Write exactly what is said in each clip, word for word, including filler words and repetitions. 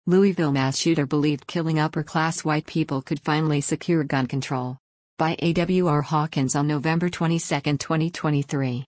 Louisville mass shooter believed killing upper-class white people could finally secure gun control. By A W R Hawkins on November twenty-second, twenty twenty-three.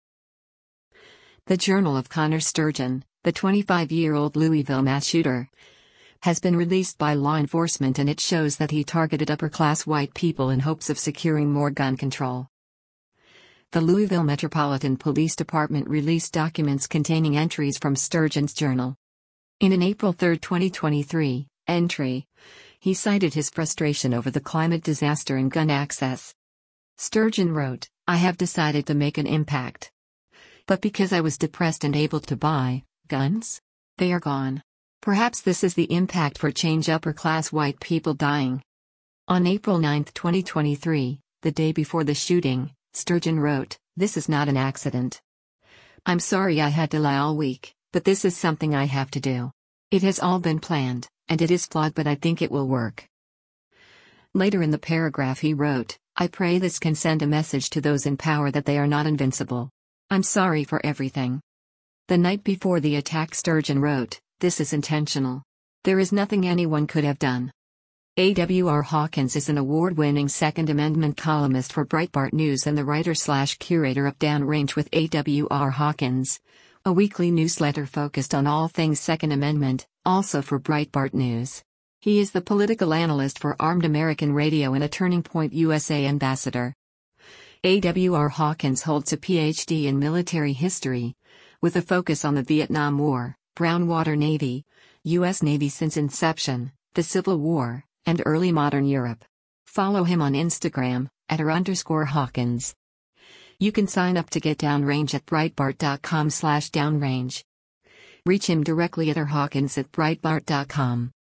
The Journal of Connor Sturgeon, the twenty-five-year-old Louisville mass shooter, has been released by law enforcement, and it shows that he targeted upper-class white people in hopes of securing more gun control. The Louisville Metropolitan Police Department released documents containing entries from Sturgeon's journal. In an April third, twenty twenty-three, entry, he cited his frustration over the climate disaster and gun access. Sturgeon wrote, "I have decided to make an impact. But because I was depressed and able to buy guns, they are gone. Perhaps this is the impact for change: upper-class white people dying." On April ninth, twenty twenty-three, the day before the shooting, Sturgeon wrote, "This is not an accident. I'm sorry I had to lie all week, but this is something I have to do. It has all been planned, and it is flawed, but I think it will work." Later in the paragraph he wrote, "I pray this can send a message to those in power that they are not invincible. I'm sorry for everything." The night before the attack, Sturgeon wrote, "This is intentional. There is nothing anyone could have done." A W R Hawkins is an award-winning Second Amendment columnist for Breitbart News and the writer-slash-curator of Downrange with A W R Hawkins, a weekly newsletter focused on all things Second Amendment, also for Breitbart News. He is the political analyst for Armed American Radio and a Turning Point U S A ambassador. A W R Hawkins holds a P H D in military history, with a focus on the Vietnam War, Brown Water Navy, U S Navy since inception, the Civil War, and early modern Europe. Follow him on Instagram, at r underscore Hawkins. You can sign up to get Downrange at breitbart.com slash downrange. Reach him directly at r hawkins at breitbart dot com.